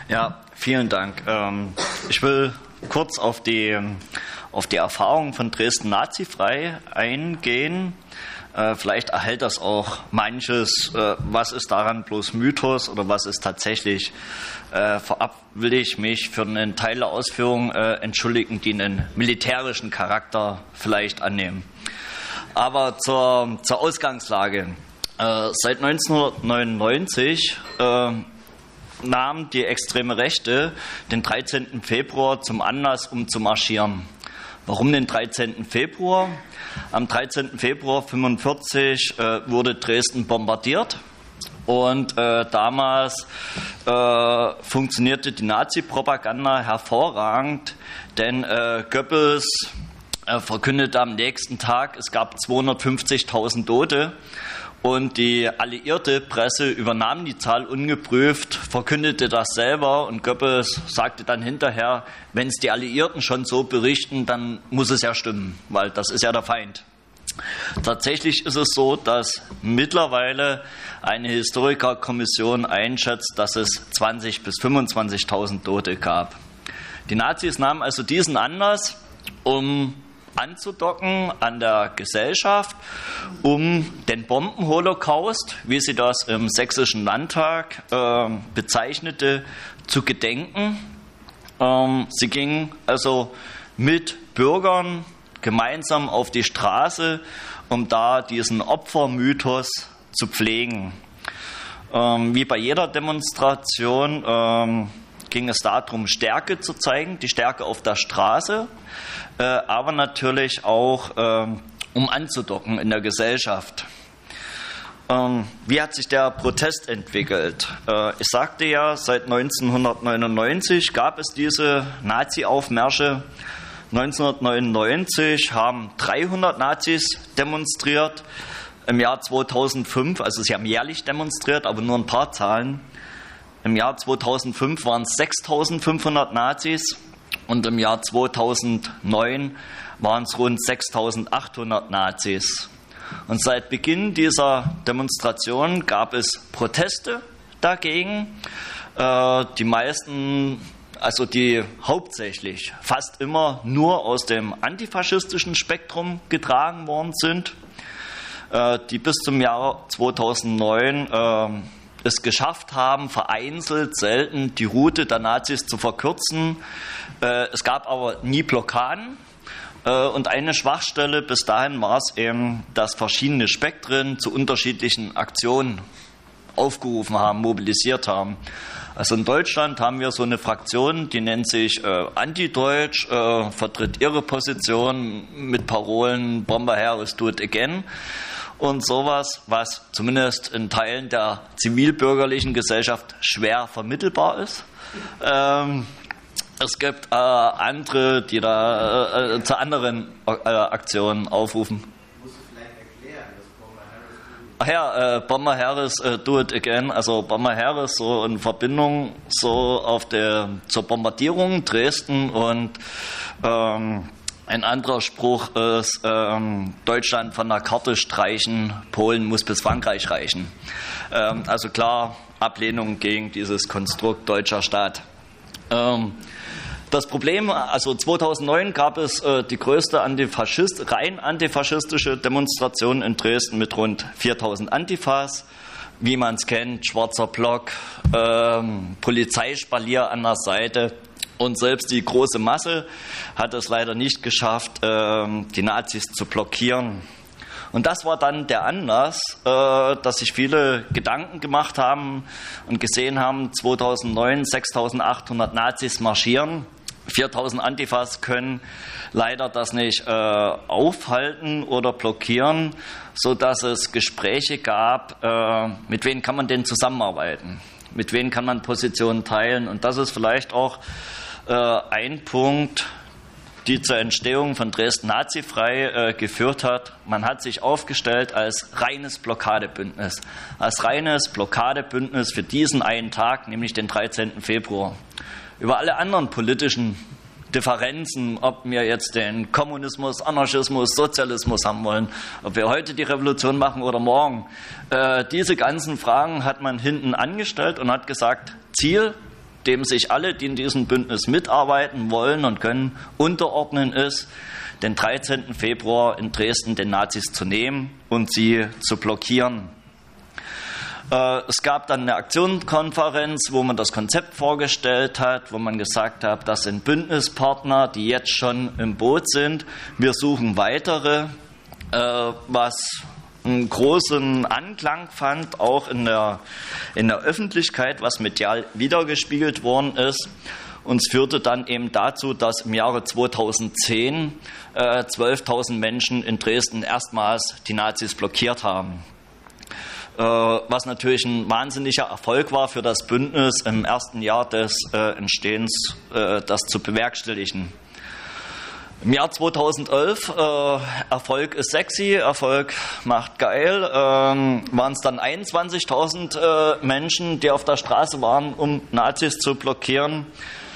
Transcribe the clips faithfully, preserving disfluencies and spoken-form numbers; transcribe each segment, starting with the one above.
Ja, vielen Dank. Ich will kurz auf die, auf die Erfahrung von Dresden nazifrei eingehen. Vielleicht erhält das auch manches, was ist daran bloß Mythos oder was ist tatsächlich. Vorab will ich mich für einen Teil der Ausführungen entschuldigen, die einen militärischen Charakter vielleicht annehmen. Aber zur, zur Ausgangslage. Seit neunzehnhundertneunundneunzig nahm die extreme Rechte den dreizehnten Februar zum Anlass, um zu marschieren. Warum den dreizehnten Februar? Am dreizehnten Februar neunzehnhundertfünfundvierzig äh, wurde Dresden bombardiert und äh, damals äh, funktionierte die Nazi-Propaganda hervorragend, denn äh, Goebbels äh, verkündete am nächsten Tag, es gab zweihundertfünfzigtausend Tote. Und die alliierte Presse übernahm die Zahl ungeprüft, verkündete das selber und Goebbels sagte dann hinterher, wenn es die Alliierten schon so berichten, dann muss es ja stimmen, weil das ist ja der Feind. Tatsächlich ist es so, dass mittlerweile eine Historikerkommission einschätzt, dass es zwanzigtausend bis fünfundzwanzigtausend Tote gab. Die Nazis nahmen also diesen Anlass, um anzudocken an der Gesellschaft, um den Bombenholocaust, wie sie das im Sächsischen Landtag äh, bezeichnete, zu gedenken. Ähm, sie gingen also mit Bürgern gemeinsam auf die Straße, um da diesen Opfermythos zu pflegen. Ähm, wie bei jeder Demonstration ähm, ging es darum, Stärke zu zeigen, die Stärke auf der Straße, äh, aber natürlich auch, äh, um anzudocken in der Gesellschaft. Ähm, wie hat sich der Protest entwickelt? Äh, ich sagte ja, seit neunzehnhundertneunundneunzig gab es diese Nazi-Aufmärsche. neunzehnhundertneunundneunzig haben dreihundert Nazis demonstriert. Im Jahr zweitausendfünf, also sie haben jährlich demonstriert, aber nur ein paar Zahlen. Im Jahr zweitausendfünf waren es sechstausendfünfhundert Nazis und im Jahr zweitausendneun waren es rund sechstausendachthundert Nazis. Und seit Beginn dieser Demonstration gab es Proteste dagegen. Äh, die meisten, also die hauptsächlich fast immer nur aus dem antifaschistischen Spektrum getragen worden sind, äh, die bis zum Jahr zweitausendneun äh, es geschafft haben, vereinzelt, selten die Route der Nazis zu verkürzen. Es gab aber nie Blockaden. Und eine Schwachstelle bis dahin war es eben, dass verschiedene Spektren zu unterschiedlichen Aktionen aufgerufen haben, mobilisiert haben. Also in Deutschland haben wir so eine Fraktion, die nennt sich äh, Antideutsch, äh, vertritt ihre Position mit Parolen Bomber Harris, do it again. Und sowas, was zumindest in Teilen der zivilbürgerlichen Gesellschaft schwer vermittelbar ist. Ähm, es gibt äh, andere, die da äh, zu anderen äh, Aktionen aufrufen. Musst du vielleicht erklären, dass Bomber Harris... Ach ja, äh, Bomber Harris, äh, do it again. Also Bomber Harris so in Verbindung so auf der zur Bombardierung Dresden und ähm, ein anderer Spruch ist, ähm, Deutschland von der Karte streichen, Polen muss bis Frankreich reichen. Ähm, also klar, Ablehnung gegen dieses Konstrukt deutscher Staat. Ähm, das Problem, also zweitausendneun gab es äh, die größte Antifaschist, rein antifaschistische Demonstration in Dresden mit rund viertausend Antifas. Wie man es kennt, schwarzer Block, ähm, Polizeispalier an der Seite. Und selbst die große Masse hat es leider nicht geschafft, die Nazis zu blockieren. Und das war dann der Anlass, dass sich viele Gedanken gemacht haben und gesehen haben, zweitausendneun sechstausendachthundert Nazis marschieren. viertausend Antifas können leider das nicht aufhalten oder blockieren, sodass es Gespräche gab, mit wem kann man denn zusammenarbeiten, mit wem kann man Positionen teilen. Und das ist vielleicht auch ein Punkt, die zur Entstehung von Dresden nazifrei äh, geführt hat. Man hat sich aufgestellt als reines Blockadebündnis, als reines Blockadebündnis für diesen einen Tag, nämlich den dreizehnten Februar. Über alle anderen politischen Differenzen, ob wir jetzt den Kommunismus, Anarchismus, Sozialismus haben wollen, ob wir heute die Revolution machen oder morgen, äh, diese ganzen Fragen hat man hinten angestellt und hat gesagt, Ziel dem sich alle, die in diesem Bündnis mitarbeiten wollen und können, unterordnen, ist, den dreizehnten Februar in Dresden den Nazis zu nehmen und sie zu blockieren. Es gab dann eine Aktionskonferenz, wo man das Konzept vorgestellt hat, wo man gesagt hat, das sind Bündnispartner, die jetzt schon im Boot sind. Wir suchen weitere, was einen großen Anklang fand, auch in der, in der Öffentlichkeit, was medial wiedergespiegelt worden ist. Uns führte dann eben dazu, dass im Jahre zweitausendzehn äh, zwölftausend Menschen in Dresden erstmals die Nazis blockiert haben. Äh, was natürlich ein wahnsinniger Erfolg war für das Bündnis im ersten Jahr des äh, Entstehens, äh, das zu bewerkstelligen. Im Jahr zweitausendelf, äh, Erfolg ist sexy, Erfolg macht geil, ähm, waren es dann einundzwanzigtausend äh, Menschen, die auf der Straße waren, um Nazis zu blockieren.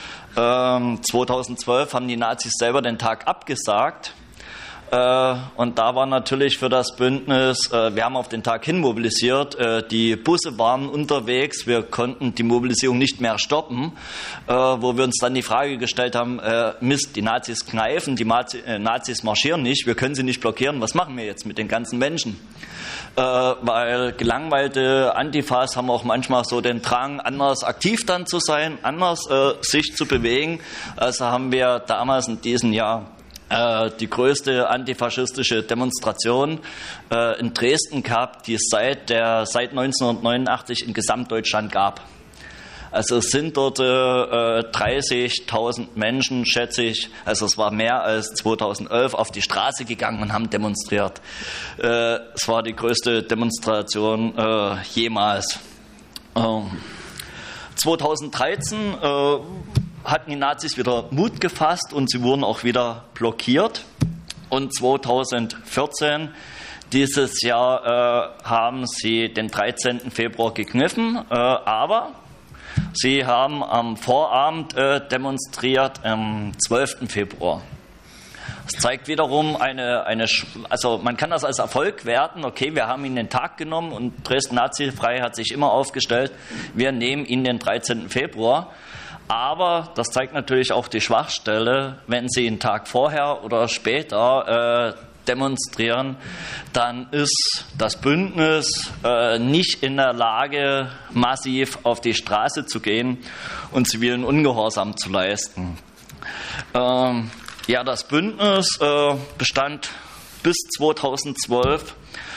Ähm, zweitausendzwölf haben die Nazis selber den Tag abgesagt. Äh, und da war natürlich für das Bündnis, äh, wir haben auf den Tag hin mobilisiert, äh, die Busse waren unterwegs, wir konnten die Mobilisierung nicht mehr stoppen, äh, wo wir uns dann die Frage gestellt haben, äh, Mist, die Nazis kneifen, die Mazi- äh, Nazis marschieren nicht, wir können sie nicht blockieren, was machen wir jetzt mit den ganzen Menschen? Äh, weil gelangweilte Antifas haben auch manchmal so den Drang, anders aktiv dann zu sein, anders äh, sich zu bewegen. Also haben wir damals in diesem Jahr die größte antifaschistische Demonstration äh, in Dresden gehabt, die es seit, der, seit neunzehnhundertneunundachtzig in Gesamtdeutschland gab. Also es sind dort äh, dreißigtausend Menschen, schätze ich, also es war mehr als zweitausendelf, auf die Straße gegangen und haben demonstriert. Äh, es war die größte Demonstration äh, jemals. Ähm, zweitausenddreizehn äh, hatten die Nazis wieder Mut gefasst und sie wurden auch wieder blockiert. Und zweitausendvierzehn, dieses Jahr, äh, haben sie den dreizehnten Februar gekniffen, äh, aber sie haben am Vorabend äh, demonstriert am zwölften Februar. Das zeigt wiederum eine, eine, also man kann das als Erfolg werten, okay, wir haben ihnen den Tag genommen und Dresden Nazifrei hat sich immer aufgestellt, wir nehmen ihnen den dreizehnten Februar. Aber das zeigt natürlich auch die Schwachstelle, wenn Sie einen Tag vorher oder später äh, demonstrieren, dann ist das Bündnis äh, nicht in der Lage, massiv auf die Straße zu gehen und zivilen Ungehorsam zu leisten. Ähm, ja, das Bündnis äh, bestand bis zweitausendzwölf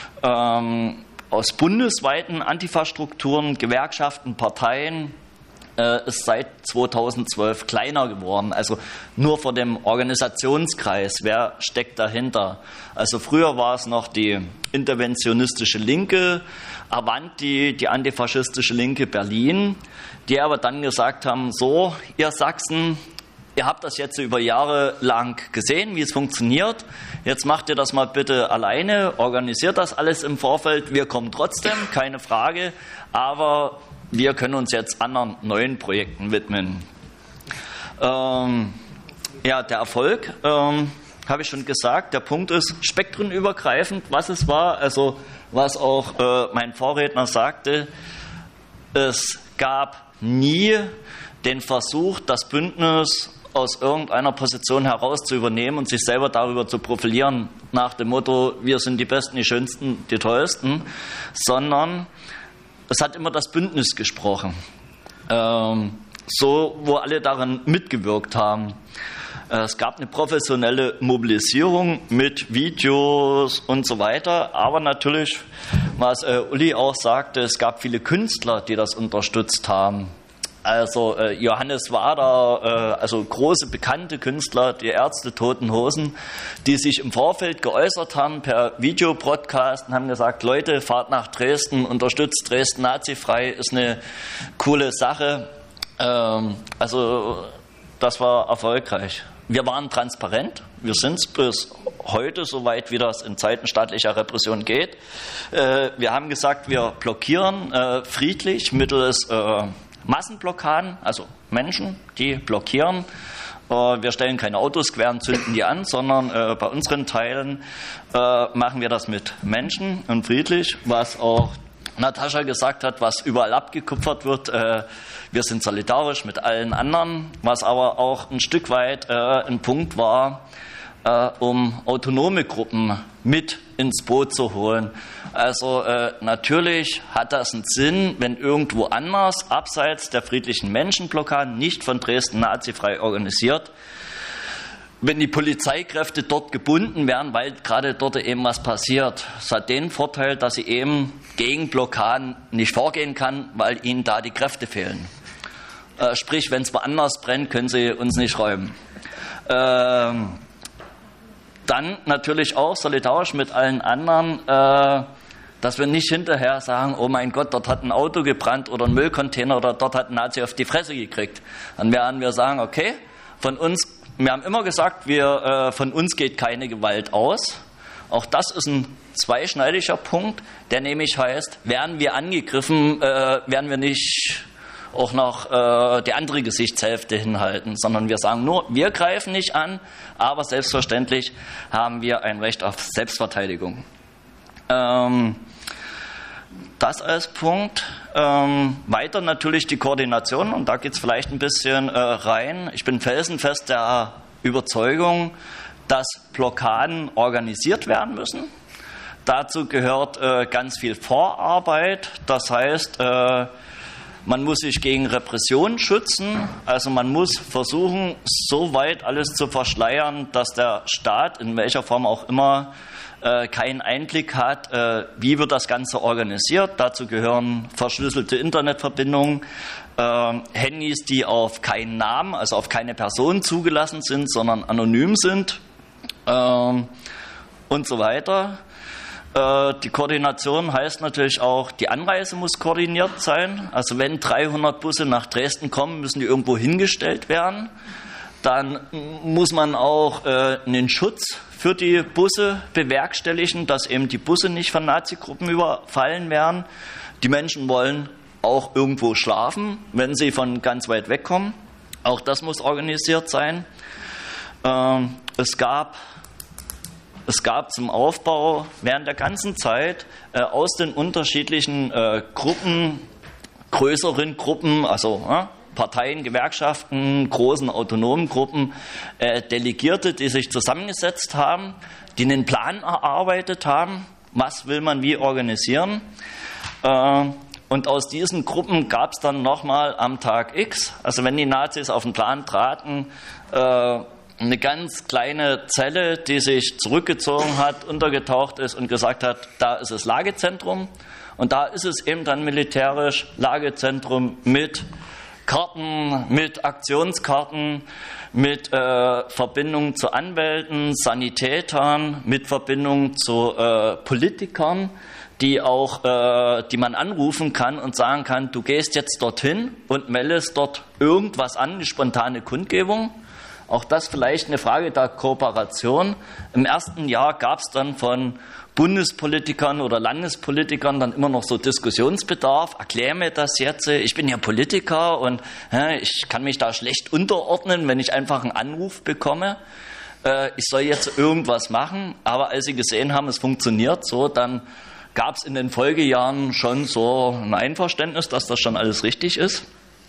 ähm, aus bundesweiten Antifa-Strukturen, Gewerkschaften, Parteien, ist seit zweitausendzwölf kleiner geworden, also nur vor dem Organisationskreis. Wer steckt dahinter? Also früher war es noch die interventionistische Linke, Avanti, die antifaschistische Linke Berlin, die aber dann gesagt haben, so, ihr Sachsen, ihr habt das jetzt über Jahre lang gesehen, wie es funktioniert. Jetzt macht ihr das mal bitte alleine, organisiert das alles im Vorfeld. Wir kommen trotzdem, keine Frage, aber wir können uns jetzt anderen neuen Projekten widmen. Ähm, ja, der Erfolg, ähm, habe ich schon gesagt, der Punkt ist spektrenübergreifend, was es war, also was auch äh, mein Vorredner sagte, es gab nie den Versuch, das Bündnis aus irgendeiner Position heraus zu übernehmen und sich selber darüber zu profilieren, nach dem Motto, wir sind die Besten, die Schönsten, die Tollsten, sondern es hat immer das Bündnis gesprochen, ähm, so wo alle daran mitgewirkt haben. Es gab eine professionelle Mobilisierung mit Videos und so weiter, aber natürlich, was äh, Uli auch sagte, es gab viele Künstler, die das unterstützt haben. Also äh, Johannes Wader, äh, also große bekannte Künstler, die Ärzte, Toten Hosen, die sich im Vorfeld geäußert haben per Videopodcast und haben gesagt, Leute, fahrt nach Dresden, unterstützt Dresden Nazifrei, ist eine coole Sache. Ähm, also das war erfolgreich. Wir waren transparent, wir sind es bis heute, soweit wie das in Zeiten staatlicher Repression geht. Äh, wir haben gesagt, wir blockieren äh, friedlich mittels äh, Massenblockaden, also Menschen, die blockieren. Wir stellen keine Autos quer und zünden die an, sondern bei unseren Teilen machen wir das mit Menschen und friedlich, was auch Natascha gesagt hat, was überall abgekupfert wird. Äh, wir sind solidarisch mit allen anderen, was aber auch ein Stück weit äh, ein Punkt war, äh, um autonome Gruppen mit ins Boot zu holen. Also äh, natürlich hat das einen Sinn, wenn irgendwo anders, abseits der friedlichen Menschenblockaden, nicht von Dresden nazifrei organisiert, wenn die Polizeikräfte dort gebunden werden, weil gerade dort eben was passiert. Es hat den Vorteil, dass sie eben gegen Blockaden nicht vorgehen kann, weil ihnen da die Kräfte fehlen. Äh, sprich, wenn es woanders brennt, können sie uns nicht räumen. Ähm, dann natürlich auch solidarisch mit allen anderen, äh, dass wir nicht hinterher sagen, oh mein Gott, dort hat ein Auto gebrannt oder ein Müllcontainer oder dort hat ein Nazi auf die Fresse gekriegt. Dann werden wir sagen, okay, von uns, wir haben immer gesagt, wir, äh, von uns geht keine Gewalt aus. Auch das ist ein zweischneidiger Punkt, der nämlich heißt, werden wir angegriffen, äh, werden wir nicht auch noch äh, die andere Gesichtshälfte hinhalten, sondern wir sagen nur, wir greifen nicht an, aber selbstverständlich haben wir ein Recht auf Selbstverteidigung. Ähm, das als Punkt. Ähm, weiter natürlich die Koordination, und da geht es vielleicht ein bisschen äh, rein. Ich bin felsenfest der Überzeugung, dass Blockaden organisiert werden müssen. Dazu gehört äh, ganz viel Vorarbeit. Das heißt, äh, man muss sich gegen Repression schützen. Also man muss versuchen, so weit alles zu verschleiern, dass der Staat, in welcher Form auch immer, äh, keinen Einblick hat, äh, wie wird das Ganze organisiert. Dazu gehören verschlüsselte Internetverbindungen, äh, Handys, die auf keinen Namen, also auf keine Person zugelassen sind, sondern anonym sind, äh, und so weiter. Die Koordination heißt natürlich auch, die Anreise muss koordiniert sein. Also wenn dreihundert Busse nach Dresden kommen, müssen die irgendwo hingestellt werden. Dann muss man auch äh, einen Schutz für die Busse bewerkstelligen, dass eben die Busse nicht von Nazi-Gruppen überfallen werden. Die Menschen wollen auch irgendwo schlafen, wenn sie von ganz weit weg kommen. Auch das muss organisiert sein. Ähm, es gab Es gab zum Aufbau während der ganzen Zeit äh, aus den unterschiedlichen äh, Gruppen, größeren Gruppen, also äh, Parteien, Gewerkschaften, großen autonomen Gruppen, äh, Delegierte, die sich zusammengesetzt haben, die einen Plan erarbeitet haben, was will man wie organisieren. Äh, und aus diesen Gruppen gab es dann nochmal am Tag X, also wenn die Nazis auf den Plan traten, äh, eine ganz kleine Zelle, die sich zurückgezogen hat, untergetaucht ist und gesagt hat, da ist das Lagezentrum. Und da ist es eben dann militärisch Lagezentrum mit Karten, mit Aktionskarten, mit äh, Verbindung zu Anwälten, Sanitätern, mit Verbindung zu äh, Politikern, die auch, äh, die man anrufen kann und sagen kann, du gehst jetzt dorthin und meldest dort irgendwas an, eine spontane Kundgebung. Auch das vielleicht eine Frage der Kooperation. Im ersten Jahr gab es dann von Bundespolitikern oder Landespolitikern dann immer noch so Diskussionsbedarf. Erklär mir das jetzt, ich bin ja Politiker und äh, ich kann mich da schlecht unterordnen, wenn ich einfach einen Anruf bekomme. Äh, ich soll jetzt irgendwas machen, aber als sie gesehen haben, es funktioniert so, dann gab es in den Folgejahren schon so ein Einverständnis, dass das schon alles richtig ist.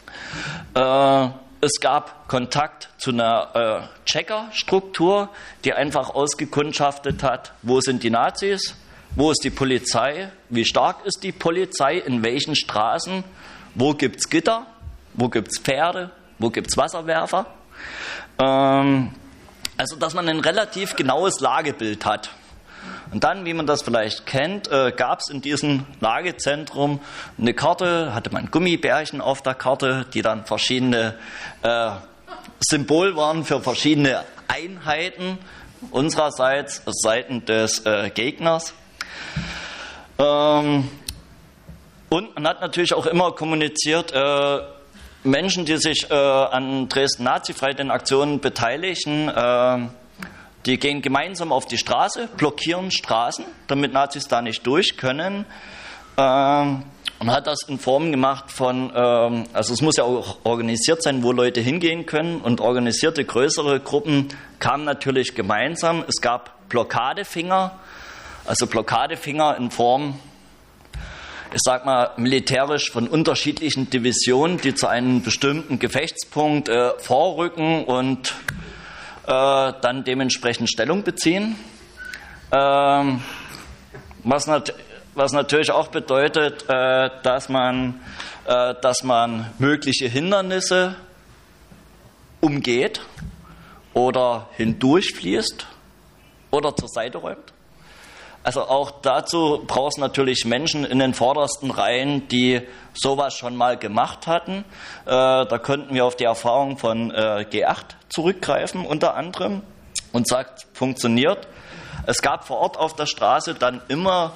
Äh, Es gab Kontakt zu einer äh, Checkerstruktur, die einfach ausgekundschaftet hat, wo sind die Nazis, wo ist die Polizei, wie stark ist die Polizei, in welchen Straßen, wo gibt es Gitter, wo gibt es Pferde, wo gibt es Wasserwerfer. Ähm, also, dass man ein relativ genaues Lagebild hat. Und dann, wie man das vielleicht kennt, äh, gab es in diesem Lagezentrum eine Karte, hatte man Gummibärchen auf der Karte, die dann verschiedene äh, Symbol waren für verschiedene Einheiten, unsererseits Seiten des äh, Gegners. Ähm, und man hat natürlich auch immer kommuniziert, äh, Menschen, die sich äh, an Dresden nazifrei den Aktionen beteiligen, äh, die gehen gemeinsam auf die Straße, blockieren Straßen, damit Nazis da nicht durch können. Ähm, und hat das in Form gemacht von, ähm, also es muss ja auch organisiert sein, wo Leute hingehen können. Und organisierte größere Gruppen kamen natürlich gemeinsam. Es gab Blockadefinger, also Blockadefinger in Form, ich sag mal, militärisch von unterschiedlichen Divisionen, die zu einem bestimmten Gefechtspunkt äh, vorrücken und äh, dann dementsprechend Stellung beziehen. Ähm, was, nat was natürlich auch bedeutet, äh, dass man, äh, dass man mögliche Hindernisse umgeht oder hindurchfließt oder zur Seite räumt. Also auch dazu braucht es natürlich Menschen in den vordersten Reihen, die sowas schon mal gemacht hatten. Äh, da könnten wir auf die Erfahrung von äh, G acht zurückgreifen unter anderem und sagt, funktioniert. Es gab vor Ort auf der Straße dann immer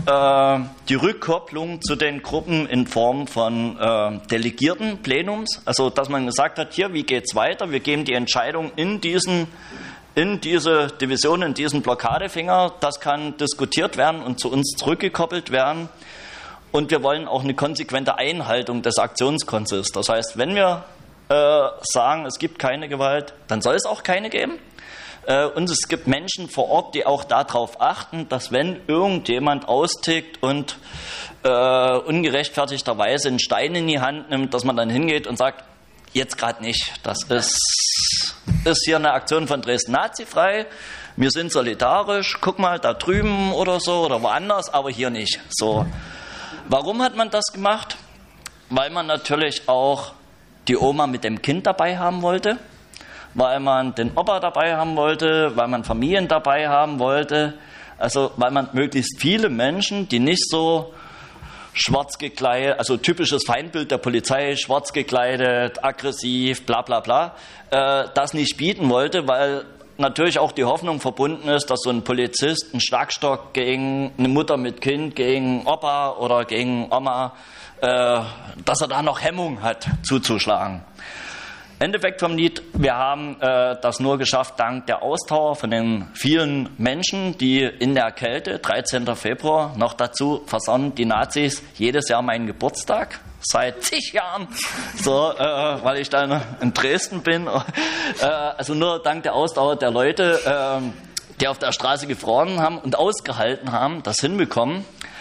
äh, die Rückkopplung zu den Gruppen in Form von äh, delegierten Plenums. Also dass man gesagt hat, hier, wie geht's weiter? Wir geben die Entscheidung in diesen in diese Division, in diesen Blockadefinger. Das kann diskutiert werden und zu uns zurückgekoppelt werden. Und wir wollen auch eine konsequente Einhaltung des Aktionskonsens. Das heißt, wenn wir äh, sagen, es gibt keine Gewalt, dann soll es auch keine geben. Äh, und es gibt Menschen vor Ort, die auch darauf achten, dass wenn irgendjemand austickt und äh, ungerechtfertigterweise einen Stein in die Hand nimmt, dass man dann hingeht und sagt, jetzt gerade nicht. Das ist, ist hier eine Aktion von Dresden nazifrei. Wir sind solidarisch. Guck mal, da drüben oder so oder woanders, aber hier nicht. So. Warum hat man das gemacht? Weil man natürlich auch die Oma mit dem Kind dabei haben wollte, weil man den Opa dabei haben wollte, weil man Familien dabei haben wollte. Also weil man möglichst viele Menschen, die nicht so schwarz gekleidet, also typisches Feindbild der Polizei, schwarz gekleidet, aggressiv, bla bla bla, äh, das nicht bieten wollte, weil natürlich auch die Hoffnung verbunden ist, dass so ein Polizist einen Schlagstock gegen eine Mutter mit Kind, gegen Opa oder gegen Oma, äh, dass er da noch Hemmung hat, zuzuschlagen. Endeffekt vom Lied, wir haben äh, das nur geschafft dank der Ausdauer von den vielen Menschen, die in der Kälte, dreizehnten Februar, noch dazu versannen die Nazis jedes Jahr meinen Geburtstag, seit zig Jahren, so, äh, weil ich dann in Dresden bin. Äh, also nur dank der Ausdauer der Leute, äh, die auf der Straße gefroren haben und ausgehalten haben, das hinbekommen.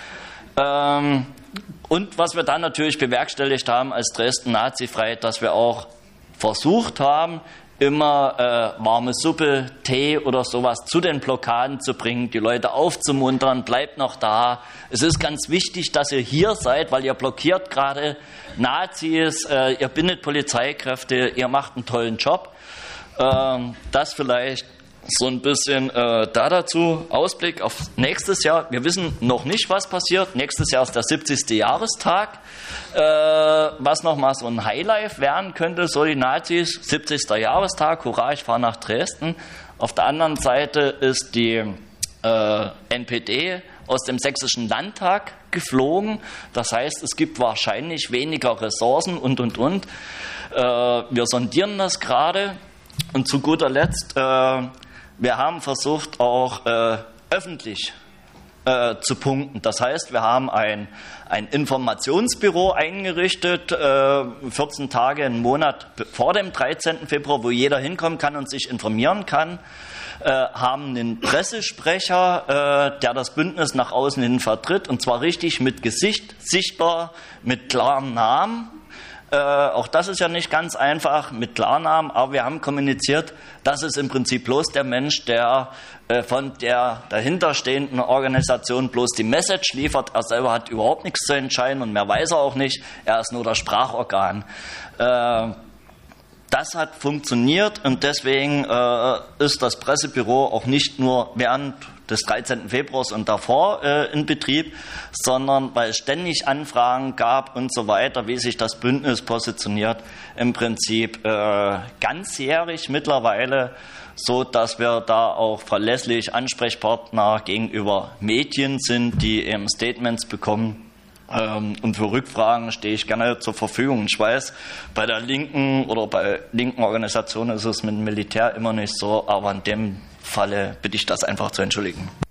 Ähm, und was wir dann natürlich bewerkstelligt haben als Dresden nazifrei, dass wir auch versucht haben, immer äh, warme Suppe, Tee oder sowas zu den Blockaden zu bringen, die Leute aufzumuntern, bleibt noch da. Es ist ganz wichtig, dass ihr hier seid, weil ihr blockiert gerade Nazis, äh, ihr bindet Polizeikräfte, ihr macht einen tollen Job. Ähm, das vielleicht so ein bisschen äh, da dazu. Ausblick auf nächstes Jahr. Wir wissen noch nicht, was passiert. Nächstes Jahr ist der siebzigste Jahrestag. Äh, was nochmal so ein Highlight werden könnte, so die Nazis. siebzigster Jahrestag, hurra, ich fahre nach Dresden. Auf der anderen Seite ist die äh, N P D aus dem Sächsischen Landtag geflogen. Das heißt, es gibt wahrscheinlich weniger Ressourcen und, und, und. Äh, wir sondieren das gerade. Und zu guter Letzt, äh, wir haben versucht, auch äh, öffentlich äh, zu punkten. Das heißt, wir haben ein, ein Informationsbüro eingerichtet, äh, vierzehn Tage, einen Monat vor dem dreizehnten Februar, wo jeder hinkommen kann und sich informieren kann. Äh, haben einen Pressesprecher, äh, der das Bündnis nach außen hin vertritt, und zwar richtig mit Gesicht, sichtbar, mit klarem Namen. Äh, auch das ist ja nicht ganz einfach mit Klarnamen, aber wir haben kommuniziert, das ist im Prinzip bloß der Mensch, der äh, von der dahinterstehenden Organisation bloß die Message liefert. Er selber hat überhaupt nichts zu entscheiden und mehr weiß er auch nicht. Er ist nur das Sprachorgan. Äh, das hat funktioniert und deswegen äh, ist das Pressebüro auch nicht nur während des dreizehnten Februars und davor äh, in Betrieb, sondern weil es ständig Anfragen gab und so weiter, wie sich das Bündnis positioniert, im Prinzip äh, ganzjährig mittlerweile, so dass wir da auch verlässlich Ansprechpartner gegenüber Medien sind, die eben Statements bekommen. Ähm, und für Rückfragen stehe ich gerne zur Verfügung. Ich weiß, bei der linken oder bei linken Organisationen ist es mit dem Militär immer nicht so, aber in dem Falle bitte ich das einfach zu entschuldigen.